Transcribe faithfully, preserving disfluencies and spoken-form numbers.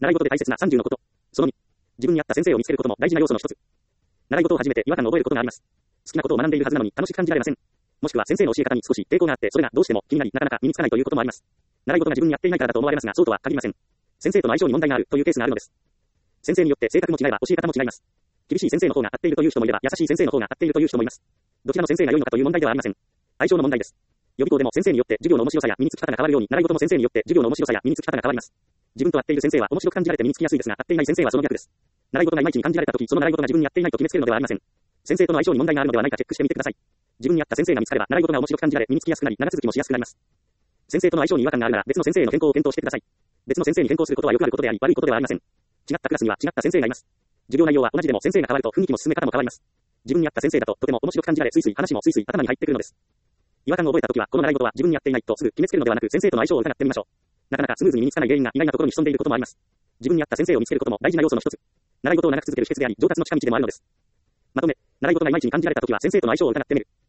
習い事で大切なさんじゅうのこと。そのに、自分に合った先生を見つけることも大事な要素の一つ。習い事を始めて違和感を覚えることがあります。好きなことを学んでいるはずなのに楽しく感じられません。もしくは先生の教え方に少し抵抗があって、それがどうしても気になり、なかなか身につかないということもあります。習い事が自分に合っていないからだと思われますが、そうとは限りません。先生との相性に問題があるというケースがあるのです。先生によって性格も違えば教え方も違います。厳しい先生の方が合っているという人もいれば、優しい先生の方が合っているという人もいます。どちらの先生が良いのかという問題ではありません。相性の問題です。予備校でも先生によって授業の面白さや身につき方が変わるように、習い事も先生によって授業の面白さや身につき方が変わります。自分と合っている先生は面白く感じられて身につきやすいですが、合っていない先生はその逆です。習い事がいまいちに感じられたとき、その習い事が自分に合っていないと決めつけるのではありません。先生との相性に問題があるのではないかチェックしてみてください。自分に合った先生が見つかれば、習い事が面白く感じられ、身につきやすくなり、長続きもしやすくなります。先生との相性に違和感があるなら、別の先生への変更を検討してください。別の先生に変更することはよくあることであり、悪いことではありません。違ったクラスには違った先生がいます。授業内容は同じでも先生が変わると雰囲気も進め方も変わります。自分に合った先生だととても面白く感じられ、スイスイ話もスイスイ頭に入ってくるのです。違和感を覚えたときは、この習い事は自分に合っていないとすぐ決めつけるのではなく、先生との相性を疑ってみましょう。なかなかスムーズに身につかない原因が意外なところに潜んでいることもあります。自分に合った先生を見つけることも大事な要素の一つ。習い事を長く続ける秘訣であり、上達の近道でもあるのです。まとめ、習い事がいまいちに感じられたときは先生との相性を疑ってみる。